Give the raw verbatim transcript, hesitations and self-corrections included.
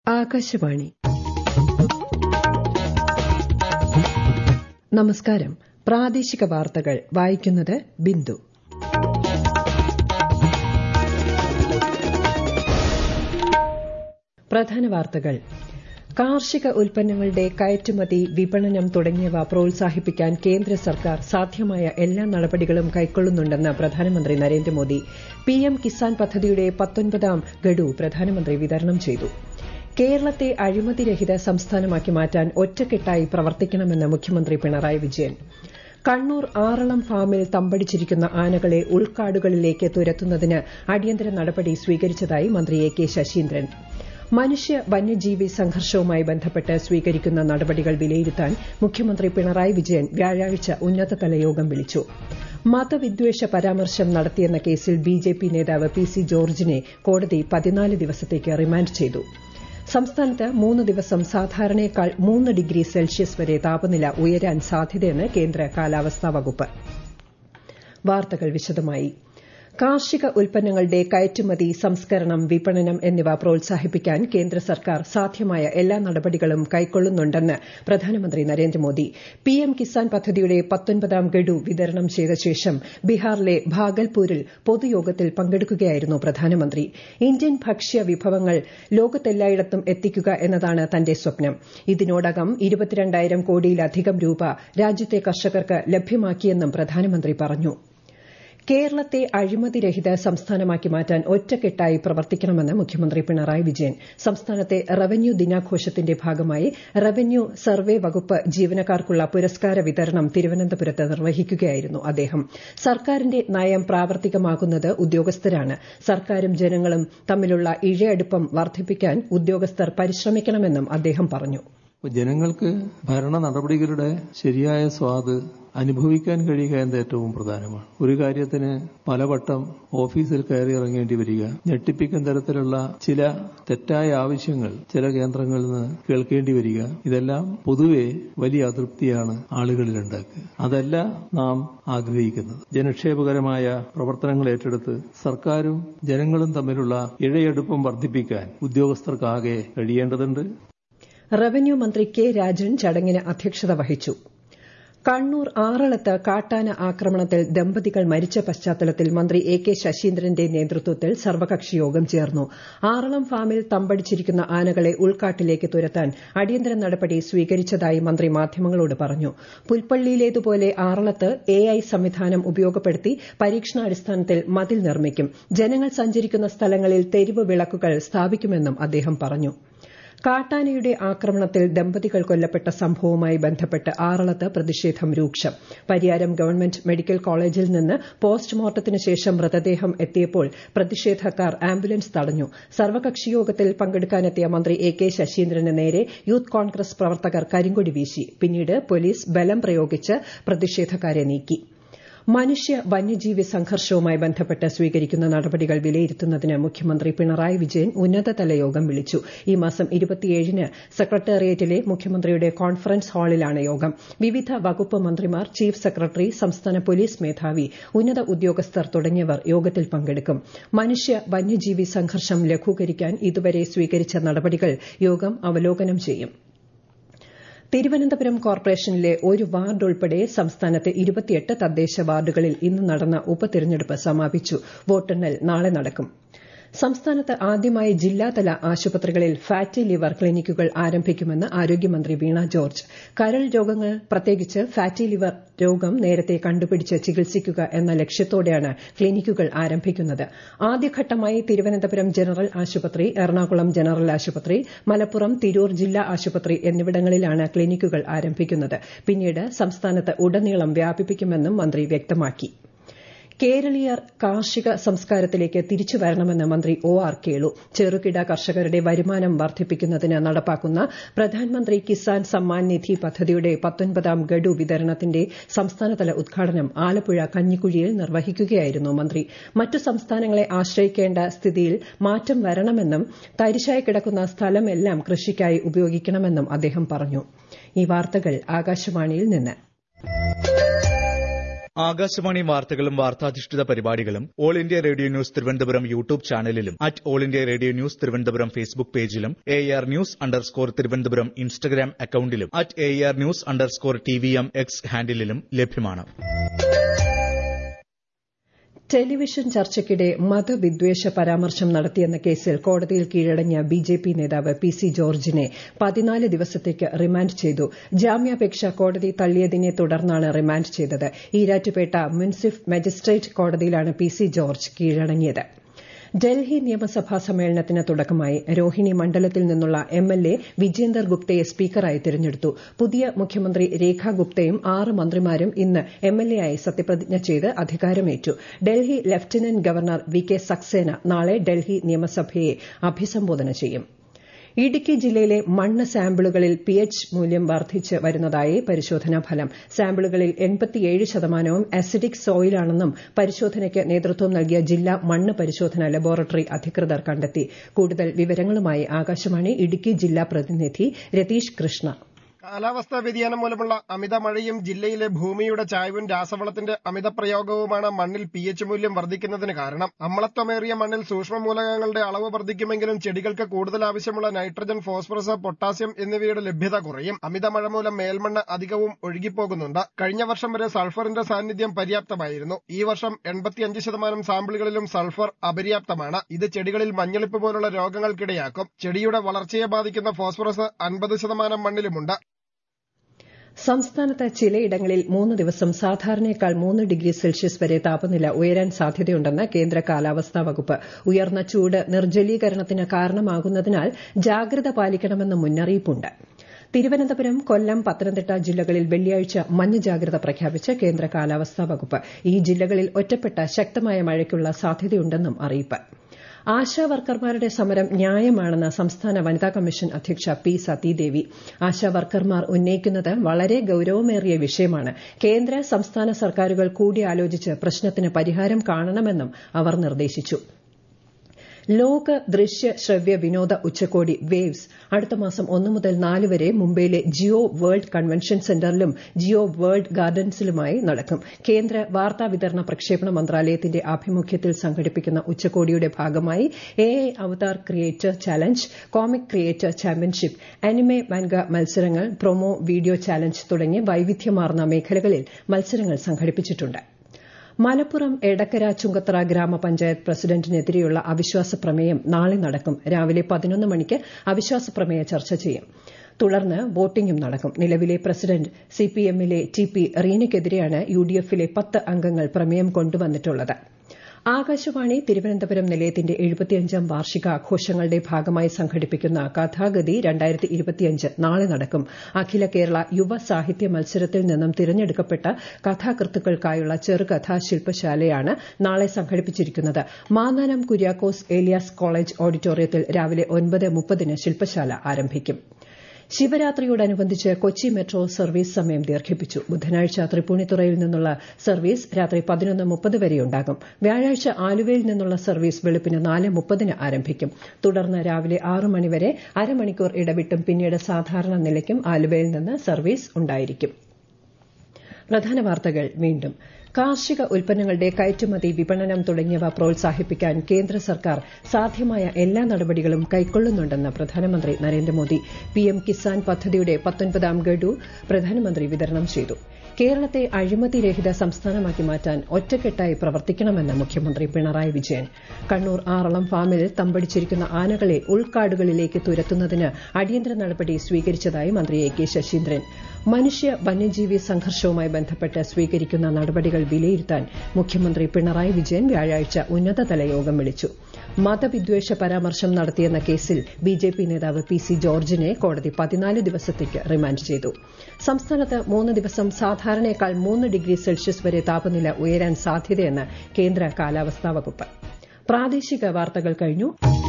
ആകാശവാണി. നമസ്കാരം. പ്രാദേശിക വാർത്തകൾ വായിക്കുന്നത് ബിന്ദു. പ്രധാന വാർത്തകൾ. കാർഷിക ഉൽപ്പന്നങ്ങളുടെ കയറ്റുമതി, വിപണനം തുടങ്ങിയവ പ്രോത്സാഹിപ്പിക്കാൻ കേന്ദ്ര സർക്കാർ സാധ്യമായ എല്ലാ നടപടികളും കൈക്കൊള്ളുന്നുണ്ടെന്ന് പ്രധാനമന്ത്രി നരേന്ദ്രമോദി. പിഎം കിസാൻ പദ്ധതിയുടെ പത്തൊൻപതാം ഗഡു പ്രധാനമന്ത്രി വിതരണം ചെയ്തു. കേരളത്തെ അഴിമതിരഹിത സംസ്ഥാനമാക്കി മാറ്റാൻ ഒറ്റക്കെട്ടായി പ്രവർത്തിക്കണമെന്ന് മുഖ്യമന്ത്രി പിണറായി വിജയൻ. കണ്ണൂർ ആറളം ഫാമിൽ തമ്പടിച്ചിരിക്കുന്ന ആനകളെ ഉൾക്കാടുകളിലേക്ക് തുരത്തുന്നതിന് അടിയന്തര നടപടി സ്വീകരിച്ചതായി മന്ത്രി എ കെ ശശീന്ദ്രൻ. മനുഷ്യ വന്യജീവി സംഘർഷവുമായി ബന്ധപ്പെട്ട് സ്വീകരിക്കുന്ന നടപടികൾ വിലയിരുത്താൻ മുഖ്യമന്ത്രി പിണറായി വിജയൻ വ്യാഴാഴ്ച ഉന്നതതല യോഗം വിളിച്ചു. മതവിദ്വേഷ പരാമർശം നടത്തിയെന്ന കേസിൽ ബിജെപി നേതാവ് പി സി ജോർജിനെ കോടതി പതിനാല് ദിവസത്തേക്ക് റിമാൻഡ് ചെയ്തു. സംസ്ഥാനത്ത് മൂന്ന് ദിവസം സാധാരണയേക്കാൾ മൂന്ന് ഡിഗ്രി സെൽഷ്യസ് വരെ താപനില ഉയരാൻ സാധ്യതയെന്ന് കേന്ദ്ര കാലാവസ്ഥാ വകുപ്പ്. വാർത്തകൾ വിശദമായി. കാർഷിക ഉൽപ്പന്നങ്ങളുടെ കയറ്റുമതി, സംസ്കരണം, വിപണനം എന്നിവ പ്രോത്സാഹിപ്പിക്കാൻ കേന്ദ്ര സർക്കാർ സാധ്യമായ എല്ലാ നടപടികളും കൈക്കൊള്ളുന്നുണ്ടെന്ന് പ്രധാനമന്ത്രി നരേന്ദ്രമോദി. പിഎം കിസാൻ പദ്ധതിയുടെ പത്തൊൻപതാം ഗഡു വിതരണം ചെയ്ത ശേഷം ബീഹാറിലെ ഭാഗൽപൂരിൽ പൊതുയോഗത്തിൽ പങ്കെടുക്കുകയായിരുന്നു പ്രധാനമന്ത്രി. ഇന്ത്യൻ ഭക്ഷ്യ വിഭവങ്ങൾ ലോകത്തെല്ലായിടത്തും എത്തിക്കുക എന്നതാണ് തന്റെ സ്വപ്നം. ഇതിനോടകം ഇരുപത്തിരണ്ടായിരം കോടിയിലധികം രൂപ രാജ്യത്തെ കർഷകർക്ക് ലഭ്യമാക്കിയെന്നും പ്രധാനമന്ത്രി പറഞ്ഞു. കേരളത്തെ അഴിമതിരഹിത സംസ്ഥാനമാക്കി മാറ്റാൻ ഒറ്റക്കെട്ടായി പ്രവർത്തിക്കണമെന്ന് മുഖ്യമന്ത്രി പിണറായി വിജയൻ. സംസ്ഥാനത്തെ റവന്യൂ ദിനാഘോഷത്തിന്റെ ഭാഗമായി റവന്യൂ സർവേ വകുപ്പ് ജീവനക്കാർക്കുള്ള പുരസ്കാര വിതരണം തിരുവനന്തപുരത്ത് നിർവഹിക്കുകയായിരുന്നു അദ്ദേഹം. സർക്കാരിന്റെ നയം പ്രാവർത്തികമാക്കുന്നത് ഉദ്യോഗസ്ഥരാണ്. സർക്കാരും ജനങ്ങളും തമ്മിലുള്ള ഇഴയടുപ്പം വർദ്ധിപ്പിക്കാൻ ഉദ്യോഗസ്ഥർ പരിശ്രമിക്കണമെന്നും അദ്ദേഹം പറഞ്ഞു. ജനങ്ങൾക്ക് ഭരണ നടപടികളുടെ ശരിയായ സ്വാദ് അനുഭവിക്കാൻ കഴിയുക എന്നത് ഏറ്റവും പ്രധാനമാണ്. ഒരു കാര്യത്തിന് പലവട്ടം ഓഫീസിൽ കയറി ഇറങ്ങേണ്ടി വരിക, ഞെട്ടിപ്പിക്കുന്ന തരത്തിലുള്ള ചില തെറ്റായ ആവശ്യങ്ങൾ ചില കേന്ദ്രങ്ങളിൽ നിന്ന് കേൾക്കേണ്ടി വരിക, ഇതെല്ലാം പൊതുവെ വലിയ അതൃപ്തിയാണ് ആളുകളിൽ ഉണ്ടാക്കുക. അതല്ല നാം ആഗ്രഹിക്കുന്നത്. ജനക്ഷേമകരമായ പ്രവർത്തനങ്ങൾ ഏറ്റെടുത്ത് സർക്കാരും ജനങ്ങളും തമ്മിലുള്ള ഇഴയടുപ്പം വർദ്ധിപ്പിക്കാൻ ഉദ്യോഗസ്ഥർക്കാകെ കഴിയേണ്ടതുണ്ട്. റവന്യൂ മന്ത്രി കെ രാജൻ ചടങ്ങിന് അധ്യക്ഷത വഹിച്ചു. കണ്ണൂർ ആറളത്ത് കാട്ടാന ആക്രമണത്തിൽ ദമ്പതികൾ മരിച്ച പശ്ചാത്തലത്തിൽ മന്ത്രി എ കെ ശശീന്ദ്രന്റെ നേതൃത്വത്തിൽ സർവകക്ഷി യോഗം ചേർന്നു. ആറളം ഫാമിൽ തമ്പടിച്ചിരിക്കുന്ന ആനകളെ ഉൾക്കാട്ടിലേക്ക് തുരത്താൻ അടിയന്തര നടപടി സ്വീകരിച്ചതായി മന്ത്രി മാധ്യമങ്ങളോട് പറഞ്ഞു. പുൽപ്പള്ളിയിലേതുപോലെ ആറളത്ത് എ ഐ സംവിധാനം ഉപയോഗപ്പെടുത്തി പരീക്ഷണാടിസ്ഥാനത്തിൽ മതിൽ നിർമ്മിക്കും. ജനങ്ങൾ സഞ്ചരിക്കുന്ന സ്ഥലങ്ങളിൽ തെരുവ് വിളക്കുകൾ സ്ഥാപിക്കുമെന്നും അദ്ദേഹം പറഞ്ഞു. കാട്ടാനയുടെ ആക്രമണത്തിൽ ദമ്പതികൾ കൊല്ലപ്പെട്ട സംഭവവുമായി ബന്ധപ്പെട്ട് ആറളത്ത് പ്രതിഷേധം രൂക്ഷം. പരിയാരം ഗവൺമെന്റ് മെഡിക്കൽ കോളേജിൽ നിന്ന് പോസ്റ്റ്മോർട്ടത്തിന് ശേഷം മൃതദേഹം എത്തിയപ്പോൾ പ്രതിഷേധക്കാർ ആംബുലൻസ് തടഞ്ഞു. സർവകക്ഷിയോഗത്തിൽ പങ്കെടുക്കാനെത്തിയ മന്ത്രി എ കെ ശശീന്ദ്രന് നേരെ യൂത്ത് കോൺഗ്രസ് പ്രവർത്തകർ കരിങ്കൊടി വീശി. പിന്നീട് പോലീസ് ബലം പ്രയോഗിച്ച് പ്രതിഷേധക്കാരെ നീക്കി. മനുഷ്യ വന്യജീവി സംഘർഷവുമായി ബന്ധപ്പെട്ട് സ്വീകരിക്കുന്ന നടപടികൾ വിലയിരുത്തുന്നതിന് മുഖ്യമന്ത്രി പിണറായി വിജയൻ ഉന്നതതല യോഗം വിളിച്ചു. ഈ മാസം ഇരുപത്തിയേഴിന് സെക്രട്ടേറിയറ്റിലെ മുഖ്യമന്ത്രിയുടെ കോൺഫറൻസ് ഹാളിലാണ് യോഗം. വിവിധ വകുപ്പ് മന്ത്രിമാർ, ചീഫ് സെക്രട്ടറി, സംസ്ഥാന പോലീസ് മേധാവി, ഉന്നത ഉദ്യോഗസ്ഥർ തുടങ്ങിയവർ യോഗത്തിൽ പങ്കെടുക്കും. മനുഷ്യ വന്യജീവി സംഘർഷം ലഘൂകരിക്കാൻ ഇതുവരെ സ്വീകരിച്ച നടപടികൾ യോഗം അവലോകനം ചെയ്യും. തിരുവനന്തപുരം കോർപ്പറേഷനിലെ ഒരു വാർഡ് ഉൾപ്പെടെ സംസ്ഥാനത്തെ ഇരുപത്തിയെട്ട് തദ്ദേശ വാർഡുകളിൽ ഇന്ന് നടന്ന ഉപതെരഞ്ഞെടുപ്പ് സമാപിച്ചു. വോട്ടെണ്ണൽ നാളെ നടക്കും. സംസ്ഥാനത്ത് ആദ്യമായി ജില്ലാതല ആശുപത്രികളിൽ ഫാറ്റി ലിവർ ക്ലിനിക്കുകൾ ആരംഭിക്കുമെന്ന് ആരോഗ്യമന്ത്രി വീണ ജോർജ്. കരൾ രോഗങ്ങൾ, പ്രത്യേകിച്ച് ഫാറ്റി ലിവർ രോഗം നേരത്തെ കണ്ടുപിടിച്ച് ചികിത്സിക്കുക എന്ന ലക്ഷ്യത്തോടെയാണ് ക്ലിനിക്കുകൾ ആരംഭിക്കുന്നത്. ആദ്യഘട്ടമായി തിരുവനന്തപുരം ജനറൽ ആശുപത്രി, എറണാകുളം ജനറൽ ആശുപത്രി, മലപ്പുറം, തിരൂർ ജില്ലാ ആശുപത്രി എന്നിവിടങ്ങളിലാണ് ക്ലിനിക്കുകൾ ആരംഭിക്കുന്നത്. പിന്നീട് സംസ്ഥാനത്ത് ഉടനീളം വ്യാപിപ്പിക്കുമെന്നും മന്ത്രി വ്യക്തമാക്കി. കേരളീയർ കാർഷിക സംസ്കാരത്തിലേക്ക് തിരിച്ചുവരണമെന്ന് മന്ത്രി ഒ ആർ കേളു. ചെറുകിട കർഷകരുടെ വരുമാനം വർദ്ധിപ്പിക്കുന്നതിന് നടപ്പാക്കുന്ന പ്രധാൻമന്ത്രി കിസാൻ സമ്മാൻ നിധി പദ്ധതിയുടെ പത്തൊൻപതാം ഗഡു വിതരണത്തിന്റെ സംസ്ഥാനതല ഉദ്ഘാടനം ആലപ്പുഴ കഞ്ഞിക്കുഴിയിൽ നിർവഹിക്കുകയായിരുന്നു മന്ത്രി. മറ്റു സംസ്ഥാനങ്ങളെ ആശ്രയിക്കേണ്ട സ്ഥിതിയിൽ മാറ്റം വരണമെന്നും തരിശായി കിടക്കുന്ന സ്ഥലമെല്ലാം കൃഷിക്കായി ഉപയോഗിക്കണമെന്നും അദ്ദേഹം പറഞ്ഞു. ഈ വാർത്തകൾ ആകാശവാണിയിൽ നിന്ന്. ആകാശവാണി വാർത്തകളും വാർത്താധിഷ്ഠിത പരിപാടികളും All India Radio News Thiruvananthapuram YouTube ചാനലിലും at All India Radio News Thiruvananthapuram Facebook പേജിലും A R news underscore Thiruvananthapuram Instagram അക്കൌണ്ടിലും at A R news underscore T V M X ഹാൻഡിലും ലഭ്യമാണ്. ടെലിവിഷൻ ചർച്ചയ്ക്കിടെ മതവിദ്വേഷ പരാമർശം നടത്തിയെന്ന കേസിൽ കോടതിയിൽ കീഴടങ്ങിയ ബിജെപി നേതാവ് പി സി ജോർജിനെ പതിനാല് ദിവസത്തേക്ക് റിമാൻഡ് ചെയ്തു. ജാമ്യാപേക്ഷ കോടതി തള്ളിയതിനെ തുടർന്നാണ് റിമാൻഡ് ചെയ്തത്. ഈരാറ്റുപേട്ട മുൻസിഫ് മജിസ്ട്രേറ്റ് കോടതിയിലാണ് പി സി ജോർജ് കീഴടങ്ങിയത്. ഡൽഹി നിയമസഭാ സമ്മേളനത്തിന് തുടക്കമായി. രോഹിണി മണ്ഡലത്തിൽ നിന്നുള്ള എം എൽ എ വിജേന്ദർ ഗുപ്തയെ സ്പീക്കറായി തെരഞ്ഞെടുത്തു. പുതിയ മുഖ്യമന്ത്രി രേഖ ഗുപ്തയും ആറ് മന്ത്രിമാരും ഇന്ന് എം എൽ എ ആയി സത്യപ്രതിജ്ഞ ചെയ്ത് അധികാരമേറ്റു. Delhi lieutenant governor V K Saxena നാളെ ഡൽഹി നിയമസഭയെ അഭിസംബോധന ചെയ്യും. ഇടുക്കി ജില്ലയിലെ മണ്ണ് സാമ്പിളുകളിൽ പിഎച്ച് മൂല്യം വർദ്ധിച്ച് വരുന്നതായി പരിശോധനാ ഫലം. സാമ്പിളുകളിൽ എൺപത്തിയേഴ് ശതമാനവും അസിഡിക് സോയിലാണെന്നും പരിശോധനയ്ക്ക് നേതൃത്വം നൽകിയ ജില്ലാ മണ്ണ് പരിശോധന ലബോറട്ടറി അധികൃതർ കണ്ടെത്തി. കൂടുതൽ വിവരങ്ങളുമായി ആകാശവാണി ഇടുക്കി ജില്ലാ പ്രതിനിധി രതീഷ് കൃഷ്ണ. കാലാവസ്ഥാ വ്യതിയാനം മൂലമുള്ള അമിത മഴയും ജില്ലയിലെ ഭൂമിയുടെ ചായ്വും രാസവളത്തിന്റെ അമിത പ്രയോഗവുമാണ് മണ്ണിൽ പിഎച്ച് മൂല്യം വർദ്ധിക്കുന്നതിന് കാരണം. അമ്ലത്വമേറിയ മണ്ണിൽ സൂക്ഷ്മമൂലകങ്ങളുടെ അളവ് വർദ്ധിക്കുമെങ്കിലും ചെടികൾക്ക് കൂടുതൽ ആവശ്യമുള്ള നൈട്രജൻ, ഫോസ്ഫറസ്, പൊട്ടാസ്യം എന്നിവയുടെ ലഭ്യത കുറയും. അമിത മഴ മൂലം മേൽമണ്ണ് അധികവും ഒഴുകിപ്പോകുന്നുണ്ട്. കഴിഞ്ഞ വർഷം വരെ സൾഫറിന്റെ സാന്നിധ്യം പര്യാപ്തമായിരുന്നു. ഈ വർഷം എൺപത്തിയഞ്ച് ശതമാനം സാമ്പിളുകളിലും സൾഫർ അപര്യാപ്തമാണ്. ഇത് ചെടികളിൽ മഞ്ഞളിപ്പ് പോലുള്ള രോഗങ്ങൾക്കിടയാക്കും. ചെടിയുടെ വളർച്ചയെ ബാധിക്കുന്ന ഫോസ്ഫറസ് അൻപത് ശതമാനം മണ്ണിലുമുണ്ട്. സംസ്ഥാനത്ത് ചിലയിടങ്ങളിൽ മൂന്ന് ദിവസം സാധാരണയേക്കാൾ മൂന്ന് ഡിഗ്രി സെൽഷ്യസ് വരെ താപനില ഉയരാൻ സാധ്യതയുണ്ടെന്ന് കേന്ദ്ര കാലാവസ്ഥാ വകുപ്പ്. ഉയർന്ന ചൂട് നിർജ്ജലീകരണത്തിന് കാരണമാകുന്നതിനാൽ ജാഗ്രത പാലിക്കണമെന്ന് മുന്നറിയിപ്പുണ്ട്. തിരുവനന്തപുരം, കൊല്ലം, പത്തനംതിട്ട ജില്ലകളിൽ വെള്ളിയാഴ്ച മഞ്ഞ ജാഗ്രത പ്രഖ്യാപിച്ച് കേന്ദ്ര കാലാവസ്ഥാ വകുപ്പ്. ഈ ജില്ലകളിൽ ഒറ്റപ്പെട്ട ശക്തമായ മഴയ്ക്കുള്ള സാധ്യതയുണ്ടെന്നും അറിയിപ്പ്. ആശാവർക്കർമാരുടെ സമരം ന്യായമാണെന്ന് സംസ്ഥാന വനിതാ കമ്മീഷൻ അധ്യക്ഷ പി സതീദേവി. ആശാവർക്കർമാർ ഉന്നയിക്കുന്നത് വളരെ ഗൌരവമേറിയ വിഷയമാണ്. കേന്ദ്ര, സംസ്ഥാന സർക്കാരുകൾ കൂടിയാലോചിച്ച് പ്രശ്നത്തിന് പരിഹാരം കാണണമെന്നും അവർ നിർദ്ദേശിച്ചു. ലോക ദൃശ്യ ശ്രവ്യ വിനോദ ഉച്ചകോടി വേവ്സ് അടുത്ത മാസം ഒന്ന് മുതൽ നാല് വരെ മുംബൈയിലെ ജിയോ വേൾഡ് കൺവെൻഷൻ സെന്ററിലും ജിയോ വേൾഡ് ഗാർഡൻസിലുമായി നടക്കും. കേന്ദ്ര വാർത്താ വിതരണ പ്രക്ഷേപണ മന്ത്രാലയത്തിന്റെ ആഭിമുഖ്യത്തിൽ സംഘടിപ്പിക്കുന്ന ഉച്ചകോടിയുടെ ഭാഗമായി A I avatar creator challenge, comic creator championship, anime manga മത്സരങ്ങൾ, പ്രൊമോ വീഡിയോ ചാലഞ്ച് തുടങ്ങിയ വൈവിധ്യമാർന്ന മേഖലകളിൽ മത്സരങ്ങൾ സംഘടിപ്പിച്ചിട്ടുണ്ട്. മലപ്പുറം എടക്കര ചുങ്കത്തറ ഗ്രാമപഞ്ചായത്ത് പ്രസിഡന്റിനെതിരെയുള്ള അവിശ്വാസ പ്രമേയം നാളെ നടക്കും. രാവിലെ പതിനൊന്ന് മണിക്ക് അവിശ്വാസ പ്രമേയ ചർച്ച ചെയ്യും. തുടർന്ന് വോട്ടിംഗും നടക്കും. നിലവിലെ പ്രസിഡന്റ് സിപിഎമ്മിലെ ടി പി റീനയ്ക്കെതിരെയാണ് യുഡിഎഫിലെ പത്ത് അംഗങ്ങൾ പ്രമേയം കൊണ്ടുവന്നിട്ടുള്ളത്. ആകാശവാണി തിരുവനന്തപുരം നിലയത്തിന്റെ എഴുപത്തിയഞ്ചാം വാർഷികാഘോഷങ്ങളുടെ ഭാഗമായി സംഘടിപ്പിക്കുന്ന കഥാഗതി രണ്ടായിരത്തി ഇരുപത്തിയഞ്ച് നാളെ നടക്കും. അഖില കേരള യുവ സാഹിത്യ മത്സരത്തിൽ നിന്നും തിരഞ്ഞെടുക്കപ്പെട്ട കഥാകൃത്തുക്കൾക്കായുള്ള ചെറുകഥാ ശില്പശാലയാണ് നാളെ സംഘടിപ്പിച്ചിരിക്കുന്നത്. മാന്നാനം കുര്യാക്കോസ് ഏലിയാസ് കോളേജ് ഓഡിറ്റോറിയത്തിൽ രാവിലെ ഒൻപത് മുപ്പതിന് ശില്പശാല ആരംഭിക്കും. ശിവരാത്രിയോടനുബന്ധിച്ച് കൊച്ചി മെട്രോ സർവീസ് സമയം ദീർഘിപ്പിച്ചു. ബുധനാഴ്ച തൃപ്പൂണിത്തുറയിൽ നിന്നുള്ള സർവീസ് രാത്രി പതിനൊന്ന് മുപ്പത് വരെയുണ്ടാകും. വ്യാഴാഴ്ച ആലുവയിൽ നിന്നുള്ള സർവീസ് വെളുപ്പിന് നാല് മുപ്പതിന് ആരംഭിക്കും. തുടർന്ന് രാവിലെ ആറ് മണിവരെ അരമണിക്കൂർ ഇടവിട്ടും പിന്നീട് സാധാരണ നിലയ്ക്കും ആലുവയിൽ നിന്ന് സർവീസ് ഉണ്ടായിരിക്കും. പ്രധാന വാർത്തകൾ വീണ്ടും. കാർഷിക ഉൽപ്പന്നങ്ങളുടെ കയറ്റുമതി, വിപണനം തുടങ്ങിയവ പ്രോത്സാഹിപ്പിക്കാൻ കേന്ദ്ര സർക്കാർ സാധ്യമായ എല്ലാ നടപടികളും കൈക്കൊള്ളുന്നുണ്ടെന്ന് പ്രധാനമന്ത്രി നരേന്ദ്രമോദി. പിഎം കിസാൻ പദ്ധതിയുടെ പത്തൊൻപതാം ഗഡു പ്രധാനമന്ത്രി വിതരണം ചെയ്തു. കേരളത്തെ അഴിമതിരഹിത സംസ്ഥാനമാക്കി മാറ്റാൻ ഒറ്റക്കെട്ടായി പ്രവർത്തിക്കണമെന്ന് മുഖ്യമന്ത്രി പിണറായി വിജയൻ. കണ്ണൂർ ആറളം ഫാമിൽ തമ്പടിച്ചിരിക്കുന്ന ആനകളെ ഉൾക്കാടുകളിലേക്ക് തുരത്തുന്നതിന് അടിയന്തര നടപടി സ്വീകരിച്ചതായി മന്ത്രി എ കെ ശശീന്ദ്രൻ. മനുഷ്യ വന്യജീവി സംഘർഷവുമായി ബന്ധപ്പെട്ട് സ്വീകരിക്കുന്ന നടപടികൾ വിലയിരുത്താൻ മുഖ്യമന്ത്രി പിണറായി വിജയൻ വ്യാഴാഴ്ച ഉന്നതതല യോഗം വിളിച്ചു. മതവിദ്വേഷ പരാമർശം നടത്തിയെന്ന കേസിൽ ബിജെപി നേതാവ് പി സി ജോർജിനെ കോടതി പതിനാല് ദിവസത്തേക്ക് റിമാൻഡ് ചെയ്തു. സംസ്ഥാനത്ത് മൂന്ന് ദിവസം സാധാരണയേക്കാൾ മൂന്ന് ഡിഗ്രി സെൽഷ്യസ് വരെ താപനില ഉയരാൻ സാധ്യതയെന്ന് കേന്ദ്ര കാലാവസ്ഥാ വകുപ്പ്. പ്രാദേശിക വാർത്തകൾ കഴിഞ്ഞു.